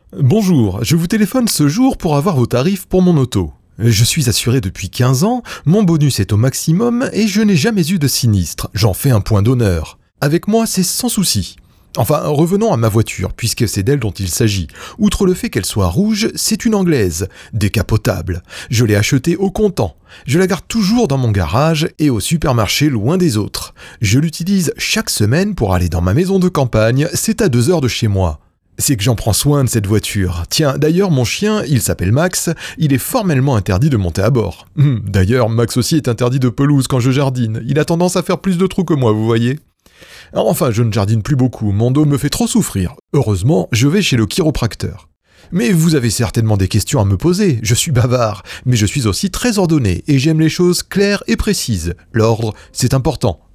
Bonjour, je vous téléphone ce jour pour avoir vos tarifs pour mon auto. Je suis assuré depuis 15 ans, mon bonus est au maximum et je n'ai jamais eu de sinistre, j'en fais un point d'honneur. Avec moi, c'est sans souci. Enfin, revenons à ma voiture, puisque c'est d'elle dont il s'agit. Outre le fait qu'elle soit rouge, c'est une anglaise, décapotable. Je l'ai achetée au comptant. Je la garde toujours dans mon garage et au supermarché loin des autres. Je l'utilise chaque semaine pour aller dans ma maison de campagne, c'est à 2 heures de chez moi. C'est que j'en prends soin de cette voiture. Tiens, d'ailleurs, mon chien, il s'appelle Max, il est formellement interdit de monter à bord. D'ailleurs, Max aussi est interdit de pelouse quand je jardine. Il a tendance à faire plus de trous que moi, vous voyez. Enfin, je ne jardine plus beaucoup, mon dos me fait trop souffrir. Heureusement, je vais chez le chiropracteur. Mais vous avez certainement des questions à me poser, je suis bavard, mais je suis aussi très ordonné et j'aime les choses claires et précises. L'ordre, c'est important.